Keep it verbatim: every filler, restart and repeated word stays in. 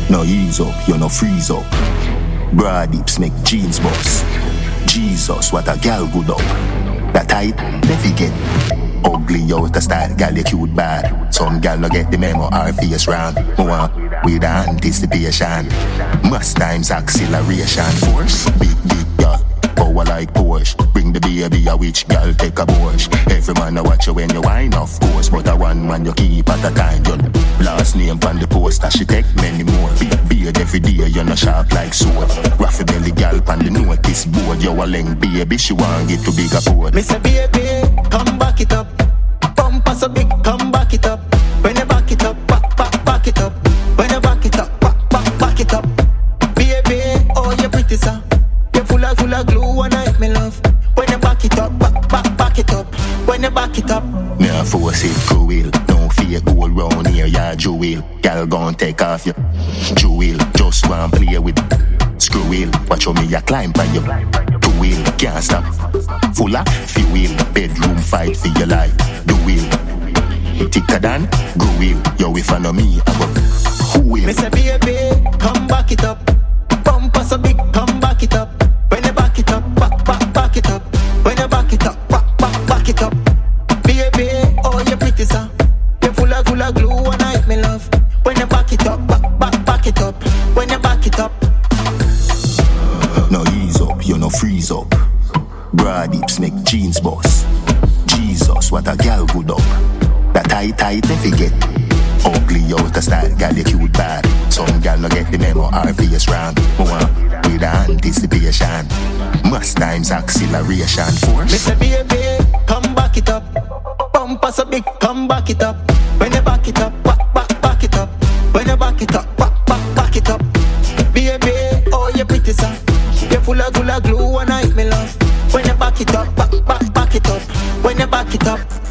No ease up, you no freeze up. Broad hips make jeans bust. Jesus, what a gal good up. That tight, never get. Ugly out the style, gal you cute bad. Some gal no get the memo, our face round. More with anticipation. Must times acceleration. Force, big, big gal. Power like Porsche. Bring the baby a witch gal, take a Porsche. Every man a watch you when you whine, of course. But a one man you keep at a time. Your last name on the poster, she take many more. Big beard every day, you no sharp like sword. Raffy belly gal pan the notice board. You a leng baby, she want get to big afford. Me say baby, come back it up. Bumper so big, come back it up. When you back it up, back, back, back it up. When you back it up, back, back, back it up. Baby, oh you pretty sir. You full of, full of glue and I hate me love. When you back it up, back, back, back it up. When you back it up. Me a force it cruel. No fear gold round here, ya jewel. Gal gon' take off your jewel. Just want play with screw wheel. Watch how me a climb by your two wheel. Can't stop. Full of fuel. Bedroom fight for your life. Do wheel. Thicker than go wheel. Yo, if I know me, I go who will. Me say baby, come back it up. Bumper so big, come back it up. When you back it up, back, back, back it up. When you back it up, back, back, back it up. Baby, oh you pretty sir. You full of, full of glue and I hate me love. When you back it up, back, back, back it up. When you back it up. No ease up, you no freeze up. Broad hips make jeans bust. Jesus, what a gal good up. That tight, tight, never get. Ugly out the style, gal you cute bad. Some gal no get the memo, our face round. More with anticipation. Must times acceleration. Force. Me say baby, come back it up. Bumper so big, come back it up. When you back it up, back, back, back it up. When you back it up, back, back, back it up. Baby, oh you pretty sir. You full of, full of glue and I hate me love. When you back it up, back, back, back it up. When you back it up.